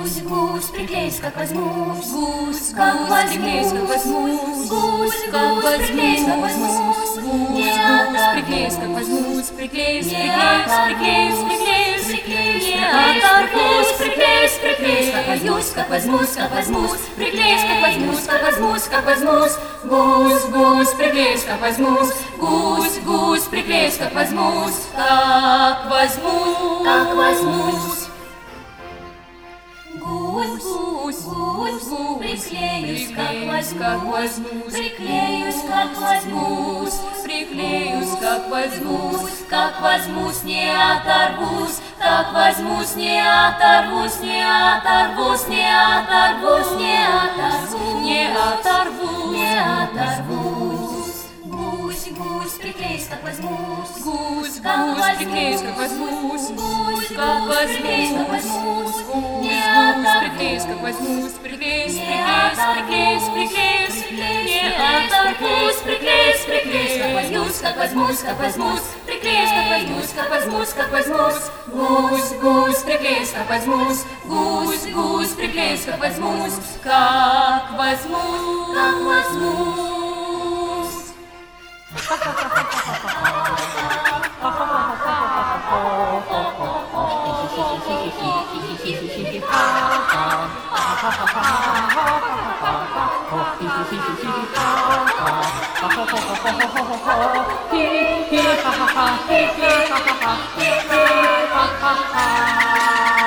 Гусь, гусь, приклеюсь, как возьмусь. Гусь, как гусь, приклеюсь, как возьмусь. возьмусь. Гусь, Как гусь, возьмусь, приклеюсь, как возьмусь. гусь, Не гусь, оторвусь. приклеюсь, как возьмусь. Приклеюсь, Не приклеюсь, приклеюсь, оторвусь. приклеюсь, Не не оторвусь. оторвусь. Приклеюсь, как возьмусь, как возьмусь, как возьмусь. Приклеюсь, как возьмусь, как возьмусь, как возьмусь. Гусь, гусь, приклеюсь, как возьмусь. Гусь, гусь, приклеюсь, как возьмусь. Как возьмусь, Как возьмусь. Гусь, гусь, Гусь, гусь, приклеюсь, как возьмусь. Приклеюсь, как возьмусь. Приклеюсь, как возьмусь. Как возьмусь, не оторвусь. Как возьмусь, не оторвусь, не оторвусь, не оторвусь, не оторвусь, Не оторвусь, не оторвусь. Гусь, гусь, приклеюсь, как возьмусь. Гусь, Как гусь, приклеюсь, как возьмусь. Гусь, Как гусь, приклеюсь, как возьмусь. возьмусь. Гусь, Не гусь, приклеюсь, оторвусь. как возьмусь. Приклеюсь, Не приклеюсь, оторвусь. приклеюсь, приклеюсь, не Приклеюсь, оторвусь. приклеюсь, приклеюсь, как возьмусь, как возьмусь, как возьмусь. Приклеюсь, как возьмусь, как возьмусь, как возьмусь. Гусь, гусь, приклеюсь, как возьмусь. Гусь, гусь, приклеюсь, как возьмусь. Как возьмусь. Как возьмусь. Hi, hi, hi, hi, hi, hi, hi, hi, hi, hi, hi, hi.